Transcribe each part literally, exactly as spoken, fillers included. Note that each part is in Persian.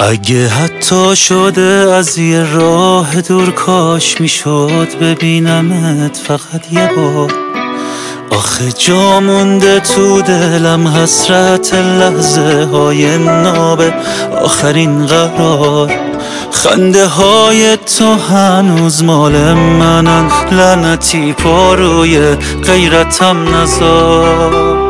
اگه حتی شده از یه راه دور کاش میشد ببینمت فقط یه بار. آخه جا مونده تو دلم حسرت لحظه های ناب آخرین قرار. خنده های تو هنوز مال منن، لعنتی پاروی غیرتم نزار.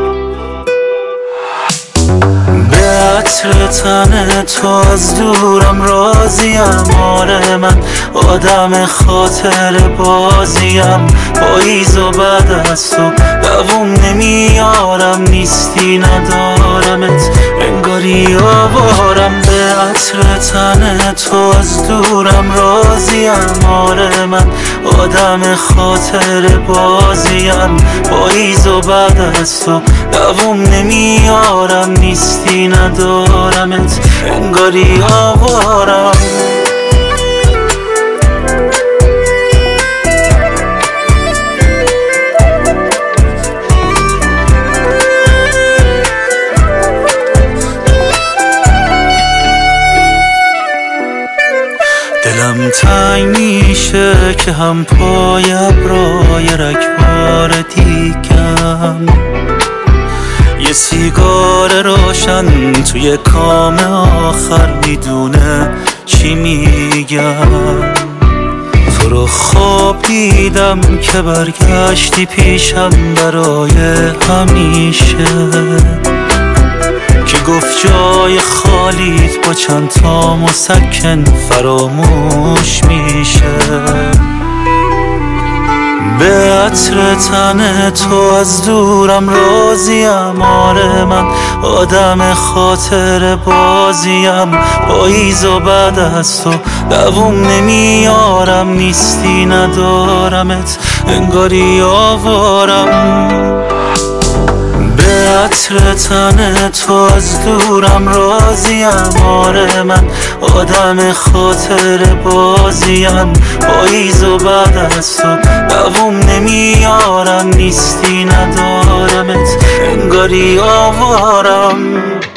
به عطر تن تو از دورم راضیم، آره من آدم خاطر بازیم. پاییز و بعد از تو دووم نمیارم، نیستی ندارمت انگاری آوارم. به عطر تن تو از دورم راضیم، آره من آدم خاطر بازیم. پاییز و بعد از تو دووم نمیارم، نیستی ندارمت انگاری آوارم. دلم تنگ میشه که هم پای ابرای رگبار دیگم، یه سیگار روشن توی کام آخر میدونه چی میگم. تو رو خواب دیدم که برگشتی پیشم برای همیشه، که گفت جای خالیت با چند تا مسکن فراموش میشه. به عطر تن تو از دورم راضیم، آره من آدم خاطر بازیم. پاییز و بعد از تو دووم نمیارم، نیستی ندارمت انگاری آوارم. به عطر تن تو از دورم راضیم، آره من آدم خاطر بازیم. پاییز و بعد از تو دووم نمیارم، نیستی ندارمت انگاری آوارم.